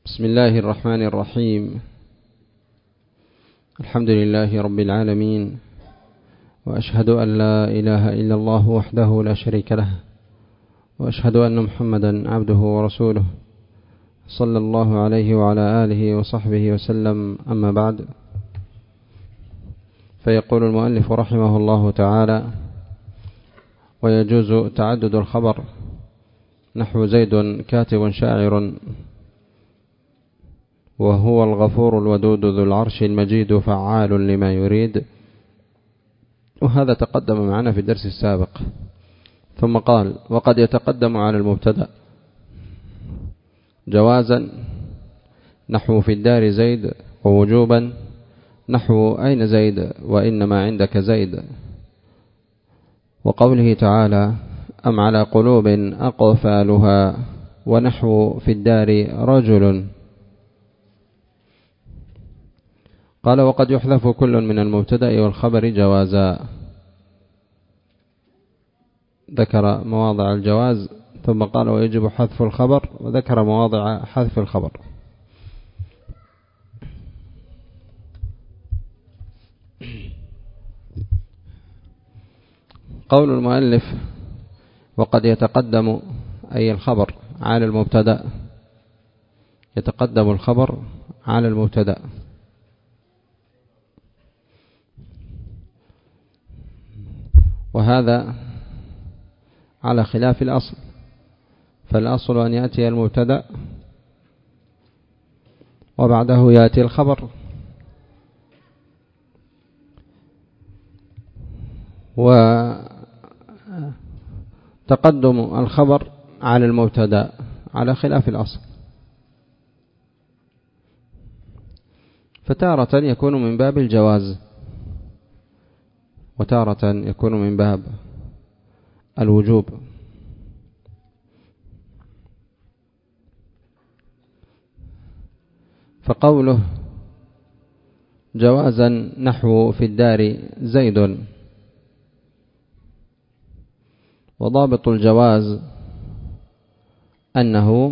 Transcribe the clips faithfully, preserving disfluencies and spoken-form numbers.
بسم الله الرحمن الرحيم. الحمد لله رب العالمين، وأشهد أن لا إله إلا الله وحده لا شريك له، وأشهد أن محمدا عبده ورسوله صلى الله عليه وعلى آله وصحبه وسلم. أما بعد، فيقول المؤلف رحمه الله تعالى: ويجوز تعدد الخبر نحو زيد كاتب شاعر، وهو الغفور الودود ذو العرش المجيد فعال لما يريد. وهذا تقدم معنا في الدرس السابق. ثم قال: وقد يتقدم على المبتدأ جوازا نحو في الدار زيد، ووجوبا نحو أين زيد وإنما عندك زيد. وقوله تعالى: أم على قلوب أقفالها، ونحو في الدار رجل. قال: وقد يحذف كل من المبتدأ والخبر جوازا. ذكر مواضع الجواز، ثم قال: ويجب حذف الخبر، وذكر مواضع حذف الخبر. قول المؤلف: وقد يتقدم أي الخبر على المبتدأ، يتقدم الخبر على المبتدأ. وهذا على خلاف الأصل، فالأصل أن يأتي المبتدأ وبعده يأتي الخبر. وتقدم الخبر على المبتدأ على خلاف الأصل، فتارة يكون من باب الجواز، وتارة يكون من باب الوجوب. فقوله جوازا نحو في الدار زيد، وضابط الجواز أنه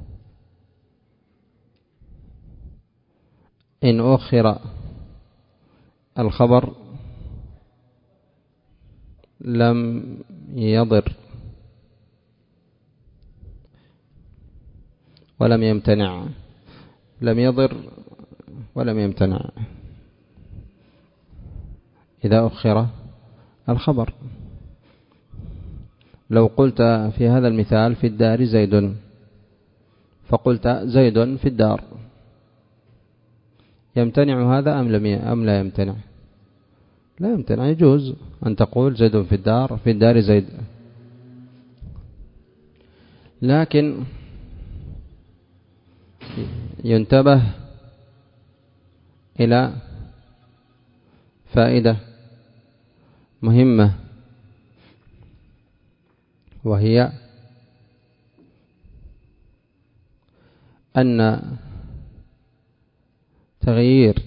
إن أخر الخبر لم يضر ولم يمتنع، لم يضر ولم يمتنع إذا أخر الخبر. لو قلت في هذا المثال في الدار زيد، فقلت زيد في الدار، يمتنع هذا أم, لم ي... أم لا يمتنع؟ لا يمتنع، يجوز أن تقول زيد في الدار، في الدار زيد. لكن ينتبه إلى فائدة مهمة، وهي أن تغيير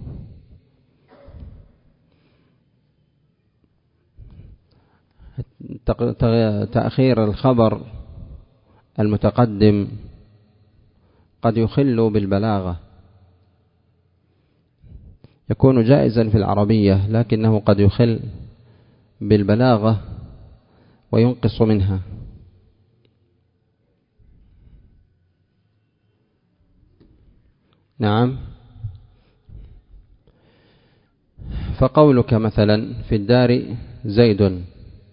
تأخير الخبر المتقدم قد يخل بالبلاغة. يكون جائزا في العربية، لكنه قد يخل بالبلاغة وينقص منها. نعم. فقولك مثلا في الدار زيد،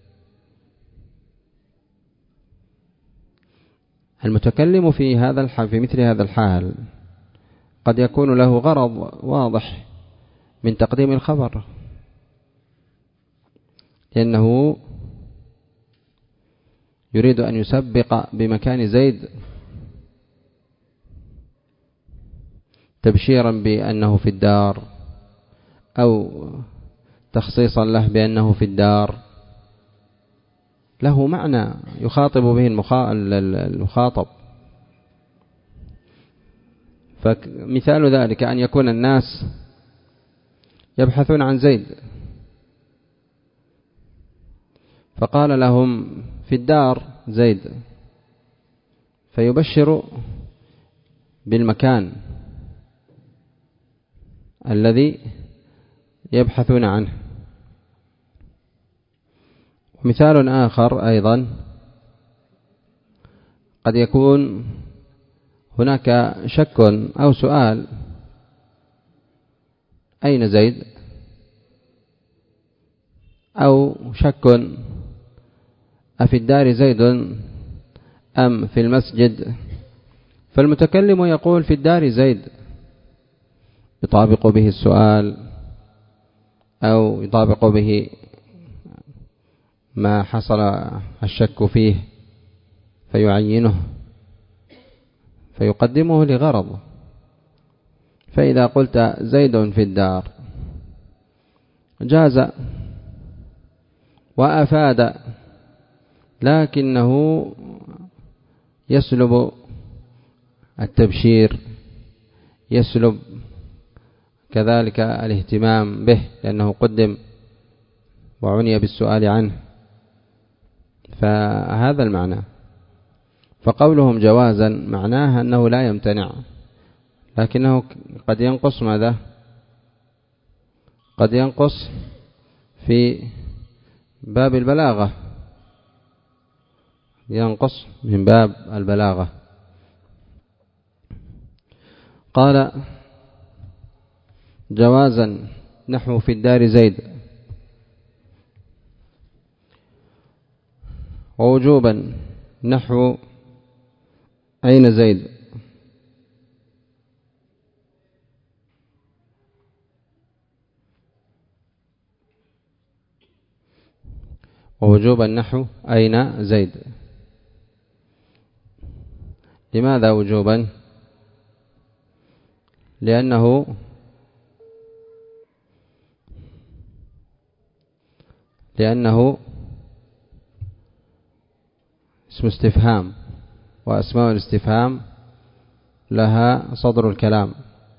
المتكلم في هذا الحال، في مثل هذا الحال، قد يكون له غرض واضح من تقديم الخبر، لأنه يريد أن يسبق بمكان زيد تبشيرا بأنه في الدار، أو تخصيصا له بأنه في الدار، له معنى يخاطب به المخاطب. فمثال ذلك أن يكون الناس يبحثون عن زيد، فقال لهم في الدار زيد، فيبشر بالمكان الذي يبحثون عنه. مثال آخر أيضا قد يكون هناك شك أو سؤال: أين زيد؟ أو شك: أفي الدار زيد أم في المسجد؟ فالمتكلم يقول في الدار زيد، يطابق به السؤال أو يطابق به ما حصل الشك فيه فيعينه فيقدمه لغرض. فإذا قلت زيد في الدار جاز وأفاد، لكنه يسلب التبشير، يسلب كذلك الاهتمام به، لأنه قدم وعني بالسؤال عنه. فهذا المعنى. فقولهم جوازا معناها أنه لا يمتنع، لكنه قد ينقص ماذا؟ قد ينقص في باب البلاغة، ينقص من باب البلاغة. قال جوازا نحو في الدار زيد، ووجوبا نحو أين زيد. ووجوبا نحو أين زيد. لماذا وجوبا؟ لأنه لأنه اسم استفهام، وأسماء الاستفهام لها صدر الكلام.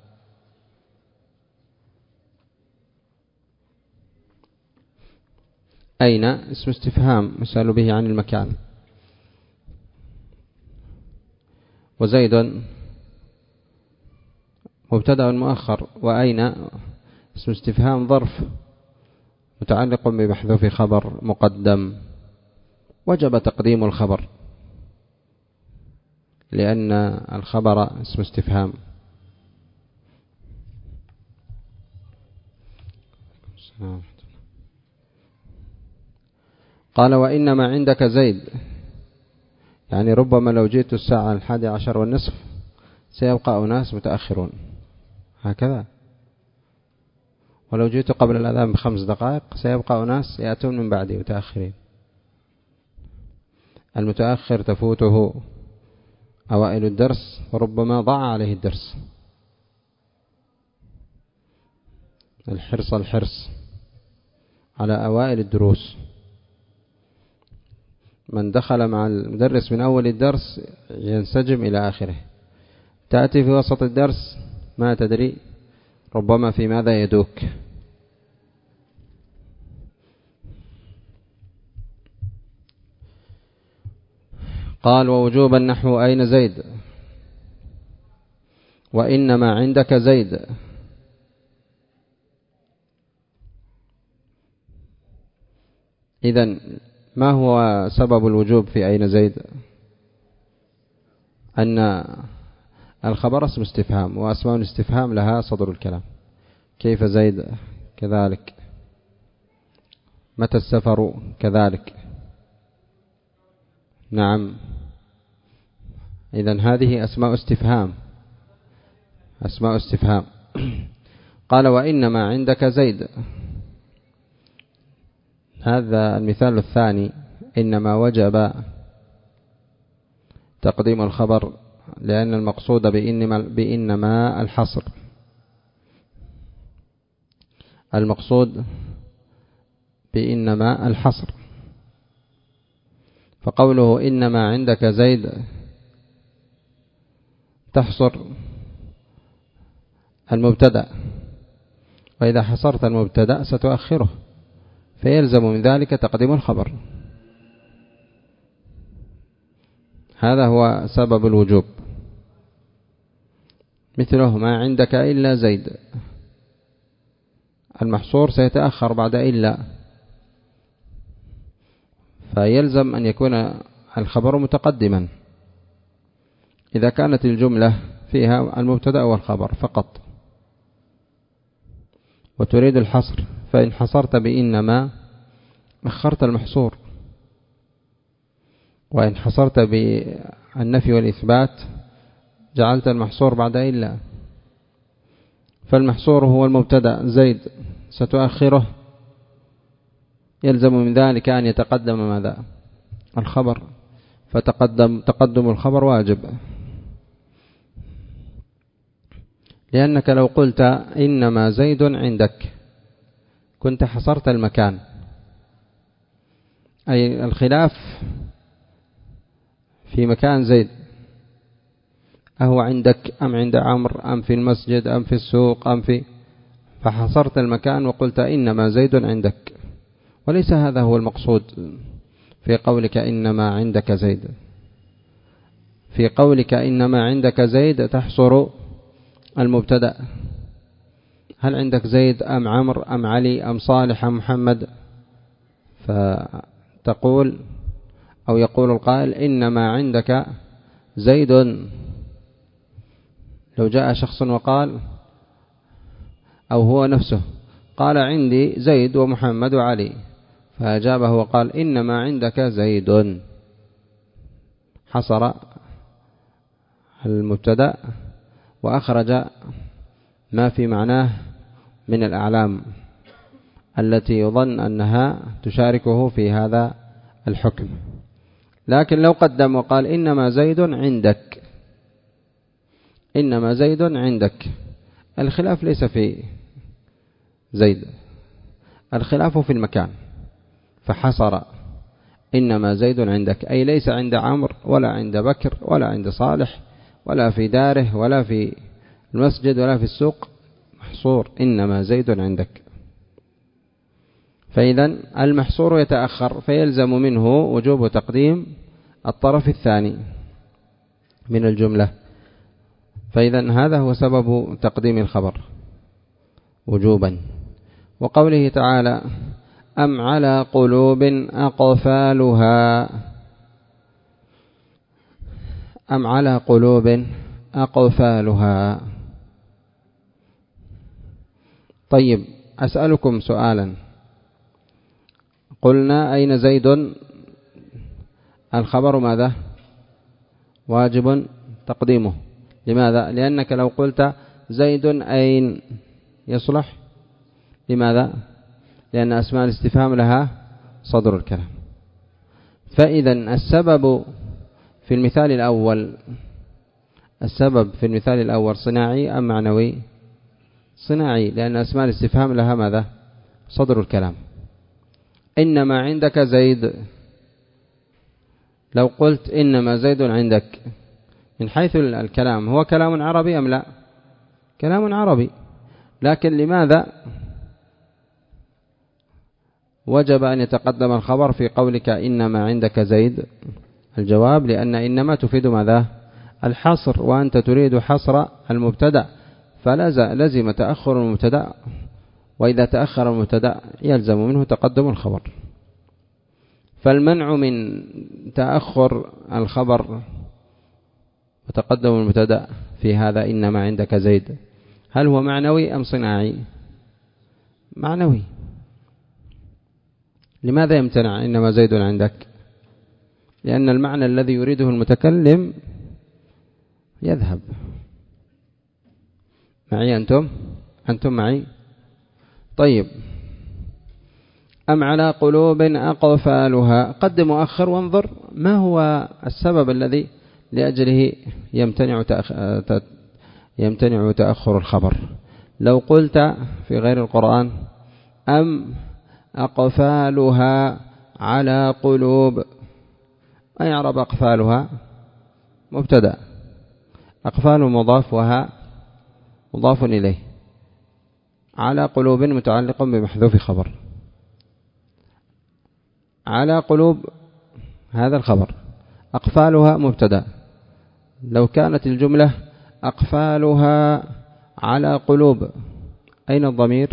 أين اسم استفهام يسأل به عن المكان، وزيد مبتدأ مؤخر، وأين اسم استفهام ظرف متعلق بمحذوف خبر مقدم، وجب تقديم الخبر لأن الخبر اسم استفهام. قال وإنما عندك زيد، يعني ربما لو جئت الساعة الحادية عشر والنصف سيبقى أناس متأخرون، هكذا. ولو جئت قبل الأذان بخمس دقائق سيبقى أناس يأتون من بعدي متأخرين. المتأخر تفوته أوائل الدرس، وربما ضاع عليه الدرس. الحرص الحرص على أوائل الدروس. من دخل مع المدرس من أول الدرس ينسجم إلى آخره، تأتي في وسط الدرس ما تدري ربما في ماذا يدوك. قال ووجوبا نحو أين زيد، وإنما عندك زيد. إذن ما هو سبب الوجوب في أين زيد؟ أن الخبر اسم استفهام، وأسماء الاستفهام لها صدر الكلام. كيف زيد؟ كذلك. متى السفر؟ كذلك. نعم. إذن هذه أسماء استفهام، أسماء استفهام. قال وإنما عندك زيد، هذا المثال الثاني إنما وجب تقديم الخبر لأن المقصود بإنما, بإنما الحصر. المقصود بإنما الحصر. فقوله إنما عندك زيد تحصر المبتدأ، وإذا حصرت المبتدأ ستؤخره، فيلزم من ذلك تقديم الخبر. هذا هو سبب الوجوب. مثله ما عندك إلا زيد، المحصور سيتأخر بعد إلا، فيلزم أن يكون الخبر متقدما إذا كانت الجملة فيها المبتدأ والخبر فقط، وتريد الحصر، فإن حصرت بإنما أخرت المحصور، وإن حصرت بالنفي والإثبات جعلت المحصور بعد إلا. فالمحصور هو المبتدأ زيد ستؤخره، يلزم من ذلك أن يتقدم ماذا؟ الخبر، فتقدم تقدم الخبر واجب، لأنك لو قلت إنما زيد عندك كنت حصرت المكان، أي الخلاف في مكان زيد، أهو عندك أم عند عمرو أم في المسجد أم في السوق أم في، فحصرت المكان وقلت إنما زيد عندك، وليس هذا هو المقصود في قولك إنما عندك زيد. في قولك إنما عندك زيد تحصر المبتدأ، هل عندك زيد أم عمرو أم علي أم صالح أم محمد؟ فتقول أو يقول القائل إنما عندك زيد. لو جاء شخص وقال أو هو نفسه قال عندي زيد ومحمد وعلي، فأجابه وقال إنما عندك زيد، حصر المبتدأ وأخرج ما في معناه من الأعلام التي يظن أنها تشاركه في هذا الحكم. لكن لو قدم وقال إنما زيد عندك، إنما زيد عندك، الخلاف ليس في زيد، الخلاف في المكان، فحصر إنما زيد عندك، أي ليس عند عمرو ولا عند بكر ولا عند صالح ولا في داره ولا في المسجد ولا في السوق، محصور إنما زيد عندك. فإذا المحصور يتأخر، فيلزم منه وجوب تقديم الطرف الثاني من الجملة، فإذا هذا هو سبب تقديم الخبر وجوبا. وقوله تعالى أم على قلوب أقفالها، أم على قلوب أقفالها. طيب أسألكم سؤالا، قلنا أين زيد، الخبر ماذا؟ واجب تقديمه، لماذا؟ لأنك لو قلت زيد أين يصلح، لماذا؟ لأن أسماء الاستفهام لها صدر الكلام. فإذا السبب في المثال الأول، السبب في المثال الأول صناعي أم معنوي؟ صناعي، لأن أسماء الاستفهام لها ماذا؟ صدر الكلام. إنما عندك زيد، لو قلت إنما زيد عندك من حيث الكلام هو كلام عربي أم لا؟ كلام عربي، لكن لماذا وجب أن يتقدم الخبر في قولك إنما عندك زيد؟ الجواب لأن إنما تفيد ماذا؟ الحصر، وأنت تريد حصر المبتدأ، فلزم تأخر المبتدأ، وإذا تأخر المبتدأ يلزم منه تقدم الخبر. فالمنع من تأخر الخبر وتقدم المبتدأ في هذا إنما عندك زيد، هل هو معنوي أم صناعي؟ معنوي. لماذا يمتنع إنما زيد عندك؟ لأن المعنى الذي يريده المتكلم يذهب. معي أنتم؟ أنتم معي؟ طيب، أم على قلوب أقفالها، قدم وأخر وانظر ما هو السبب الذي لأجله يمتنع يمتنع تأخر الخبر. لو قلت في غير القرآن أم أقفالها على قلوب، ما يعرب أقفالها؟ مبتدأ، أقفال مضاف وها مضاف إليه، على قلوب متعلق بمحذوف خبر، على قلوب هذا الخبر، أقفالها مبتدأ. لو كانت الجملة أقفالها على قلوب. أين الضمير؟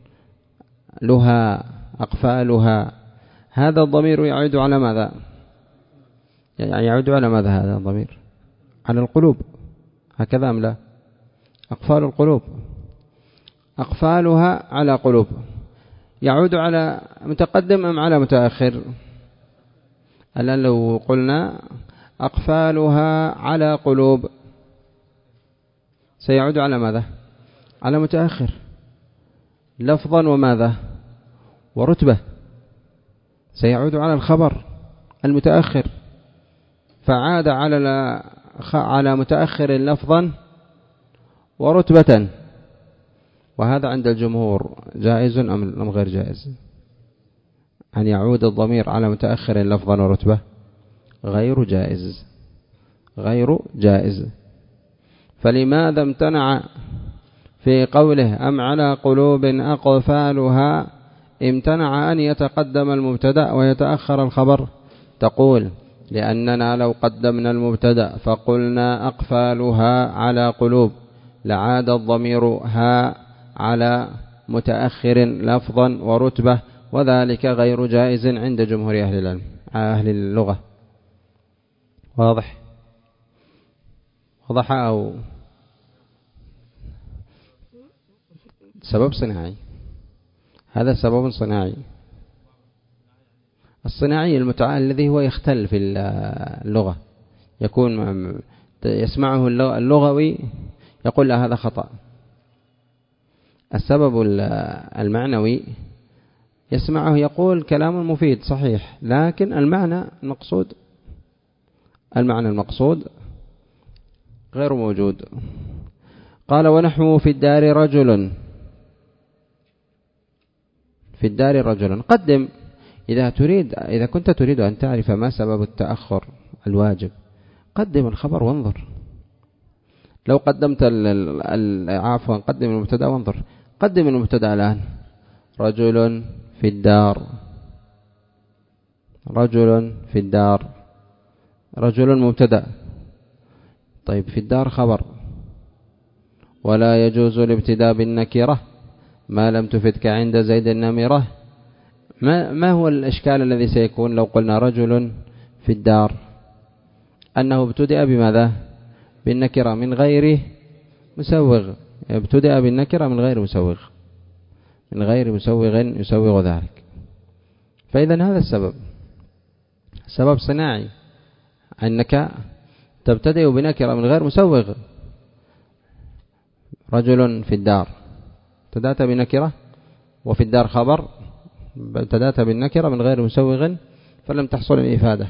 لها، أقفالها. هذا الضمير يعود على ماذا؟ يعني يعود على ماذا هذا الضمير؟ على القلوب، هكذا أم لا؟ أقفال القلوب، أقفالها على قلوب، يعود على متقدم أم على متأخر؟ الآن لو قلنا أقفالها على قلوب سيعود على ماذا؟ على متأخر لفظا وماذا؟ ورتبة، سيعود على الخبر المتأخر، فعاد على على متأخر لفظا ورتبة. وهذا عند الجمهور جائز أم غير جائز؟ أن يعود الضمير على متأخر لفظا ورتبة؟ غير جائز، غير جائز. فلماذا امتنع في قوله أم على قلوب أقفالها، امتنع أن يتقدم المبتدأ ويتأخر الخبر؟ تقول لأننا لو قدمنا المبتدأ فقلنا أقفالها على قلوب لعاد الضمير ها على متأخر لفظا ورتبة، وذلك غير جائز عند جمهور أهل العلم أهل اللغة. واضح؟ وضح أو سبب صناعي؟ هذا سبب صناعي. الصناعي المتع... الذي هو يختل في اللغة، يكون يسمعه اللغوي يقول لا هذا خطأ. السبب المعنوي يسمعه يقول كلام مفيد صحيح، لكن المعنى المقصود المعنى المقصود غير موجود. قال ونحو في الدار رجل، في الدار رجل. قدم إذا تريد، إذا كنت تريد أن تعرف ما سبب التأخر الواجب، قدم الخبر وانظر. لو قدمت عفوا قدم المبتدا وانظر. قدم المبتدا الآن رجل في الدار، رجل في الدار، رجل مبتدا، طيب في الدار خبر، ولا يجوز الابتداء بالنكرة ما لم تفدك عند زيد النمرة. ما, ما هو الإشكال الذي سيكون لو قلنا رجل في الدار؟ أنه ابتدأ بماذا؟ بالنكرة من غير مسوغ، ابتدأ بالنكرة من غير مسوغ، من غير مسوغ يسوغ ذلك. فإذا هذا السبب سبب صناعي، أنك تبتدئ بنكرة من غير مسوغ. رجل في الدار ابتدأت بنكرة، وفي الدار خبر، ابتدأت بالنكرة من غير مسوغ فلم تحصل الإفادة.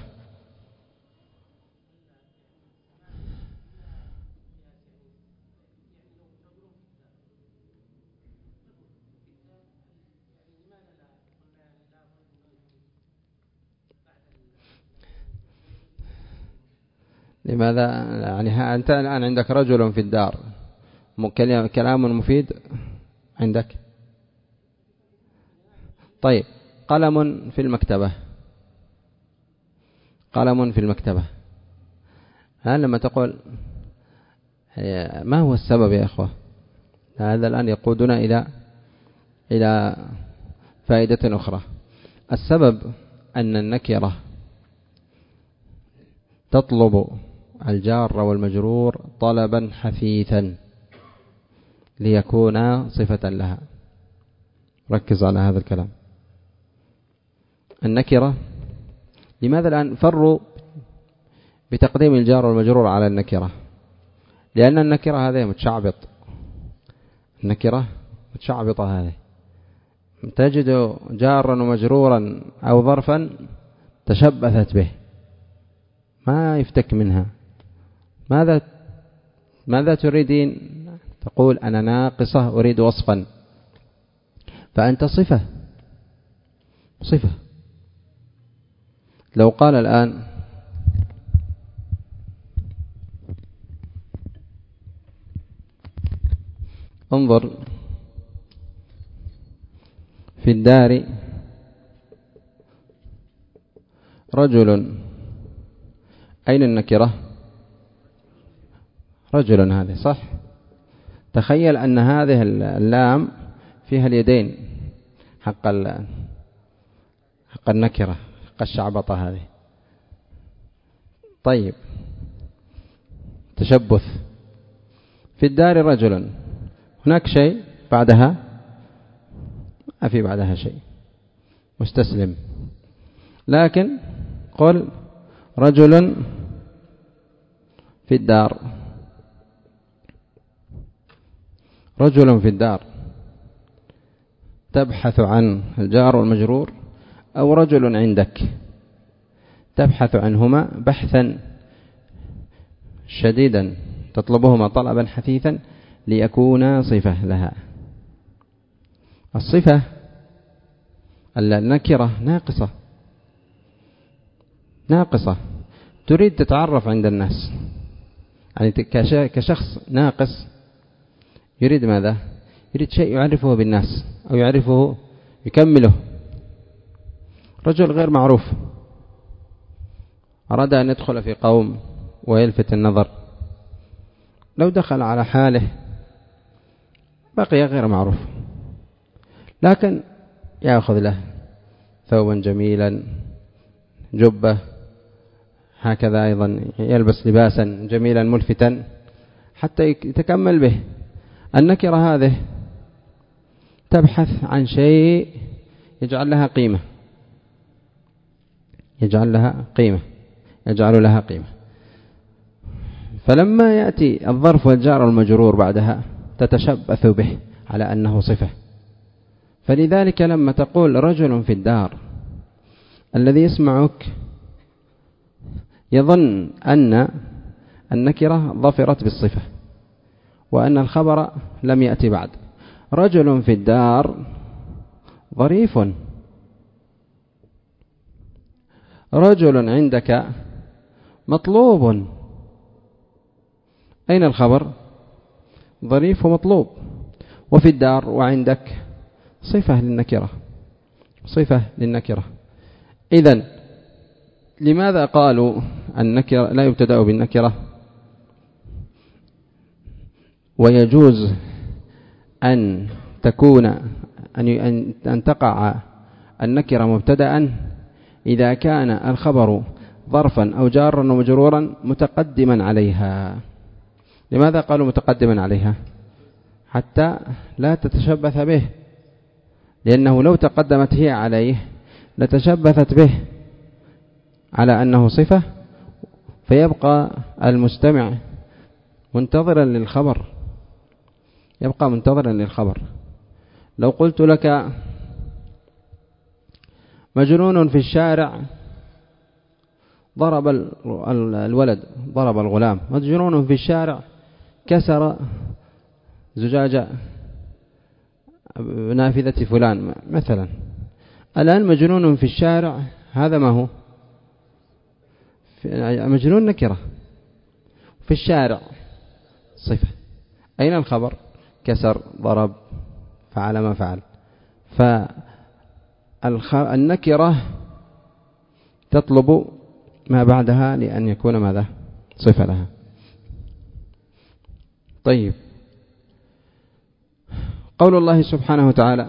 لماذا؟ يعني أنت الآن عندك رجل في الدار، كلام مفيد عندك. طيب قلم في المكتبة، قلم في المكتبة. هل لما تقول ما هو السبب يا أخوة؟ هذا الآن يقودنا إلى إلى فائدة أخرى. السبب أن النكرة تطلب الجار والمجرور طلبا حثيثا ليكون صفة لها. ركز على هذا الكلام. النكرة لماذا الآن فروا بتقديم الجار والمجرور على النكرة؟ لأن النكرة هذه متشعبط، النكرة متشعبطة، هذه تجد جارا ومجرورا أو ظرفا تشبثت به ما يفتك منها. ماذا ماذا تريدين؟ تقول أنا ناقصة أريد وصفا، فأنت صفة صفة. لو قال الآن انظر في الدار رجل، أين النكرة؟ رجل هذه صح. تخيل أن هذه اللام فيها اليدين حق حق النكرة، حق الشعبطة هذه. طيب تشبث. في الدار رجل، هناك شيء بعدها؟ ما في بعدها شيء، مستسلم. لكن قل رجل في الدار، رجل في الدار، تبحث عن الجار والمجرور، أو رجل عندك تبحث عنهما بحثا شديدا، تطلبهما طلبا حثيثا ليكونا صفة لها. الصفة النكرة ناقصة، ناقصة تريد تتعرف عند الناس، يعني كشخص ناقص يريد ماذا؟ يريد شيء يعرفه بالناس أو يعرفه يكمله. رجل غير معروف أراد أن يدخل في قوم ويلفت النظر، لو دخل على حاله بقي غير معروف، لكن يأخذ له ثوبا جميلا، جبة هكذا، أيضا يلبس لباسا جميلا ملفتا حتى يتكمل به. النكرة هذه تبحث عن شيء يجعل لها قيمة، يجعل لها قيمة يجعل لها قيمة. فلما يأتي الظرف والجار والمجرور بعدها تتشبث به على أنه صفة. فلذلك لما تقول رجل في الدار، الذي يسمعك يظن أن النكرة ظفرت بالصفة وأن الخبر لم يأتي بعد. رجل في الدار ظريف، رجل عندك مطلوب. أين الخبر؟ ظريف ومطلوب. وفي الدار وعندك صفة للنكرة، صفة للنكرة. إذن لماذا قالوا النكرة لا يبتدأ بالنكرة ويجوز أن تكون أن أن تقع النكرة مبتدأ إذا كان الخبر ظرفا أو جارا ومجرورا متقدما عليها؟ لماذا قالوا متقدما عليها؟ حتى لا تتشبث به، لأنه لو تقدمت هي عليه لتشبثت به على أنه صفة، فيبقى المستمع منتظرا للخبر، يبقى منتظرا للخبر. لو قلت لك مجنون في الشارع ضرب الولد، ضرب الغلام، مجنون في الشارع كسر زجاج نافذة فلان مثلا. الآن مجنون في الشارع هذا ما هو؟ مجنون نكرة، في الشارع صفة. أين الخبر؟ كسر، ضرب، فعل ما فعل. فالنكرة تطلب ما بعدها لأن يكون ماذا؟ صفة لها. طيب، قول الله سبحانه وتعالى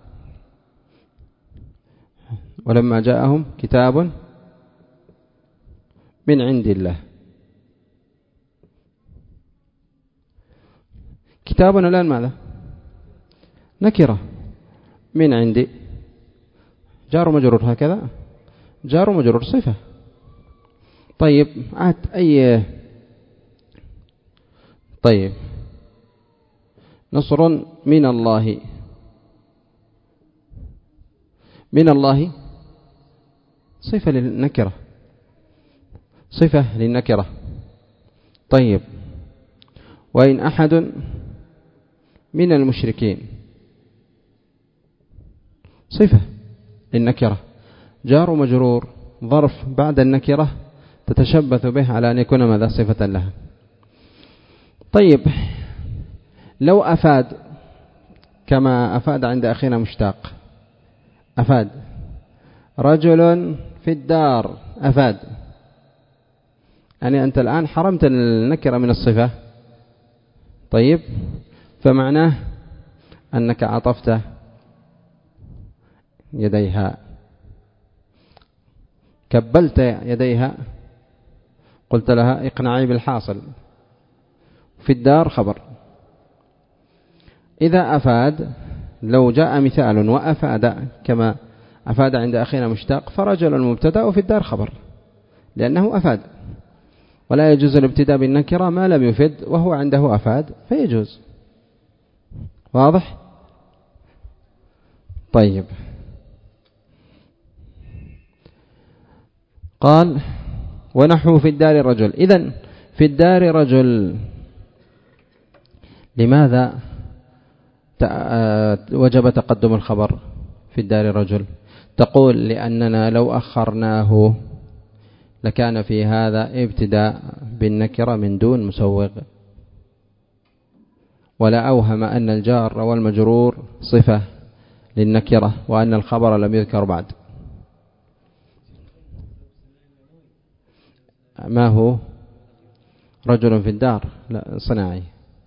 ولما جاءهم كتاب من عند الله. كتابنا الآن ماذا؟ نكرة، من عندي جار ومجرور، هكذا جار ومجرور صفة. طيب عاد أي طيب نصر من الله، من الله صفة للنكرة، صفة للنكرة. طيب وإن أحد من المشركين صفة للنكرة، جار ومجرور، ظرف بعد النكرة تتشبث به على أن يكون ماذا؟ صفة لها. طيب لو أفاد كما أفاد عند أخينا مشتاق، أفاد رجل في الدار، أفاد، يعني أنت الآن حرمت النكرة من الصفة طيب، فمعناه أنك عطفت يديها، كبلت يديها، قلت لها اقنعي بالحاصل. في الدار خبر. إذا أفاد، لو جاء مثال وأفاد كما أفاد عند أخينا مشتاق، فرجل مبتدأ وفي الدار خبر، لأنه أفاد. ولا يجوز الابتداء بالنكرة ما لم يفد، وهو عنده أفاد فيجوز. واضح؟ طيب، قال ونحو في الدار رجل. إذن في الدار رجل، لماذا وجب تقدم الخبر في الدار رجل؟ تقول لأننا لو أخرناه لكان في هذا ابتداء بالنكرة من دون مسوغ، ولا أوهم أن الجار والمجرور صفة للنكرة وأن الخبر لم يذكر بعد. ما هو رجل في الدار؟ لا، صناعي،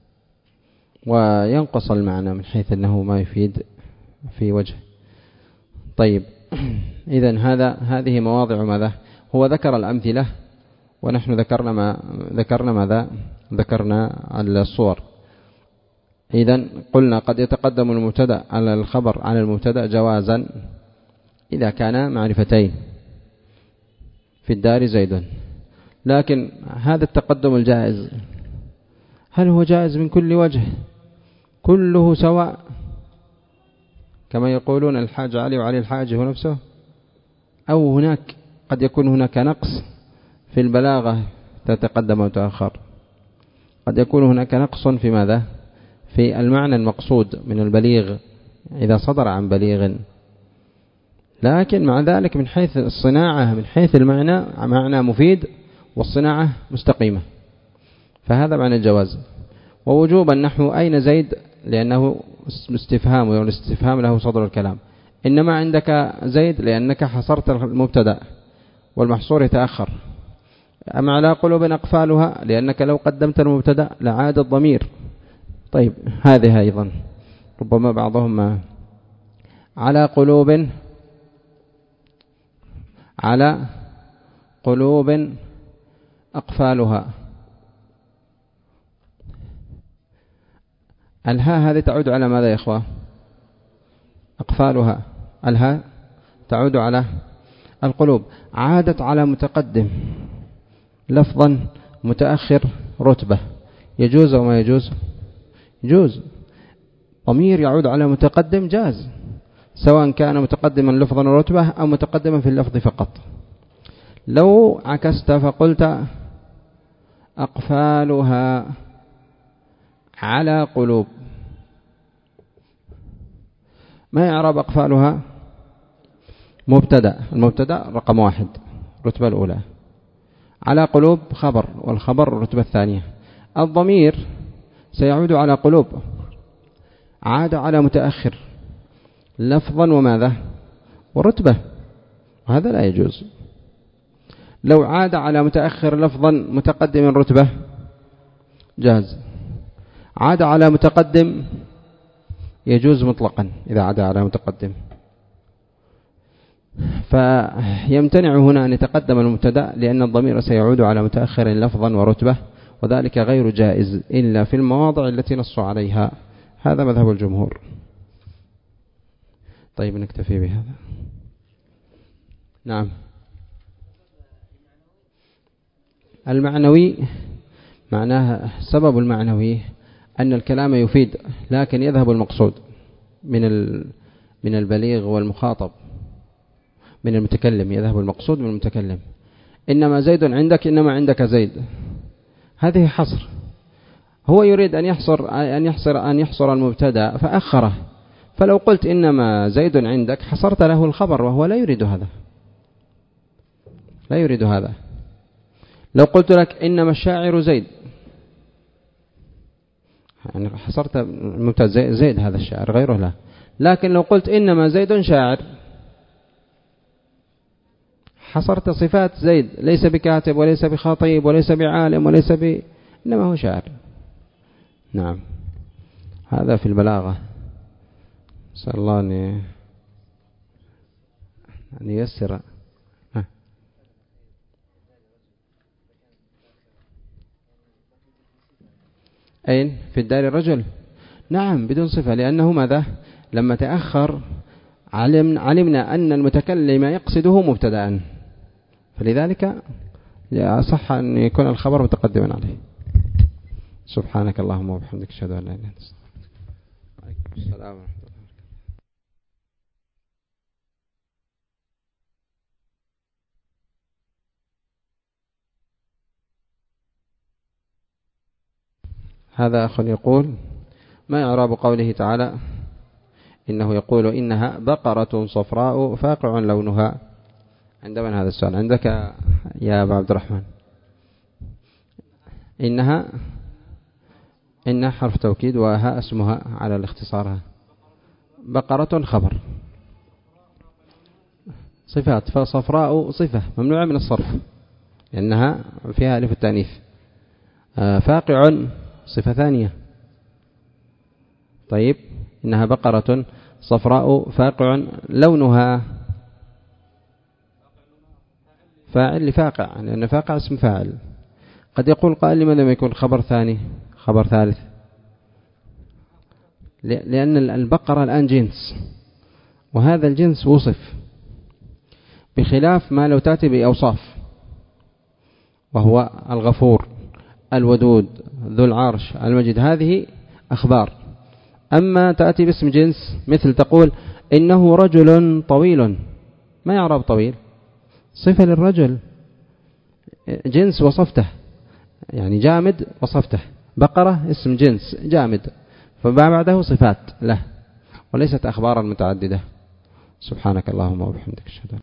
وينقص المعنى من حيث أنه ما يفيد في وجه. طيب، إذن هذا هذه مواضع ماذا؟ هو ذكر الأمثلة ونحن ذكرنا ما ذكرنا ماذا؟ ذكرنا الصور. إذن قلنا قد يتقدم المبتدأ على الخبر على المبتدأ جوازا إذا كان معرفتين، في الدار زيد. لكن هذا التقدم الجائز هل هو جائز من كل وجه كله سواء كما يقولون الحاج علي وعلي الحاج هو نفسه، أو هناك قد يكون هناك نقص في البلاغة تتقدم وتأخر، قد يكون هناك نقص في ماذا؟ في المعنى المقصود من البليغ إذا صدر عن بليغ. لكن مع ذلك من حيث الصناعة من حيث المعنى معنى مفيد والصناعة مستقيمة، فهذا معنى الجواز. ووجوبا نحو أين زيد، لأنه استفهام والاستفهام له صدر الكلام. إنما عندك زيد لأنك حصرت المبتدأ والمحصور يتأخر. أما على قلوب أقفالها لأنك لو قدمت المبتدأ لعاد الضمير. طيب، هذه أيضا ربما بعضهم على قلوب على قلوب أقفالها. الهاء هذه تعود على ماذا يا إخوة؟ أقفالها، الهاء تعود على القلوب. عادت على متقدم لفظا متأخر رتبة، يجوز أو ما يجوز؟ يجوز. ضمير يعود على متقدم جاز، سواء كان متقدما لفظا ورتبة أو متقدما في اللفظ فقط. لو عكست فقلت أقفالها على قلوب، ما يعرب أقفالها؟ مبتدأ، المبتدأ رقم واحد رتبة الأولى، على قلوب خبر، والخبر الرتبة الثانية. الضمير سيعود على قلوب، عاد على متأخر لفظا وماذا؟ ورتبة، وهذا لا يجوز. لو عاد على متأخر لفظا متقدم رتبة جاز، عاد على متقدم يجوز مطلقا إذا عاد على متقدم. فيمتنع هنا أن يتقدم المبتدأ لأن الضمير سيعود على متأخر لفظا ورتبة، وذلك غير جائز إلا في المواضع التي نصوا عليها. هذا مذهب الجمهور. طيب، نكتفي بهذا. نعم. المعنوي معناه سبب المعنوي أن الكلام يفيد لكن يذهب المقصود من من البليغ والمخاطب، من المتكلم يذهب المقصود من المتكلم. إنما زيد عندك، إنما عندك زيد، هذه حصر. هو يريد أن يحصر أن يحصر أن يحصر المبتدأ فأخره، فلو قلت إنما زيد عندك حصرت له الخبر، وهو لا يريد هذا، لا يريد هذا. لو قلت لك إنما الشاعر زيد، يعني حصرت المبتدأ زيد, زيد هذا الشاعر غيره لا. لكن لو قلت إنما زيد شاعر حصرت صفات زيد، ليس بكاتب وليس بخطيب وليس بعالم وليس ب إنما هو شاعر. نعم، هذا في البلاغة. نسأل الله أن ييسر. أين؟ في الدار الرجل. نعم بدون صفة، لأنه ماذا؟ لما تأخر علم علمنا أن المتكلم يقصده مبتدأ، فلذلك صح أن يكون الخبر متقدما عليه. سبحانك اللهم وبحمدك أشهد أن لا إله إلا أنت أستغفرك. السلام ورحمة الله. هذا أخ يقول: ما إعراب قوله تعالى إنه يقول إنها بقرة صفراء فاقع لونها؟ عند من هذا السؤال؟ عندك يا أبا عبد الرحمن. إنها إنها حرف توكيد وها اسمها على الاختصارها. بقرة خبر، صفات، فصفراء صفة ممنوعة من الصرف لأنها فيها ألف التأنيث. فاقع صفة ثانية. طيب، إنها بقرة صفراء فاقع لونها، فاعل لفاقع، لأن فاقع اسم فاعل. قد يقول قائل: لماذا ما يكون خبر ثاني خبر ثالث؟ لأن البقرة الآن جنس، وهذا الجنس وصف، بخلاف ما لو تأتي بأوصاف، وهو الغفور، الودود، ذو العرش، المجيد، هذه أخبار. أما تأتي باسم جنس مثل تقول إنه رجل طويل، ما يعرب طويل؟ صفة للرجل، جنس وصفته، يعني جامد وصفته. بقرة اسم جنس جامد، فما بعده صفات له وليست أخبارا متعددة. سبحانك اللهم وبحمدك أشهد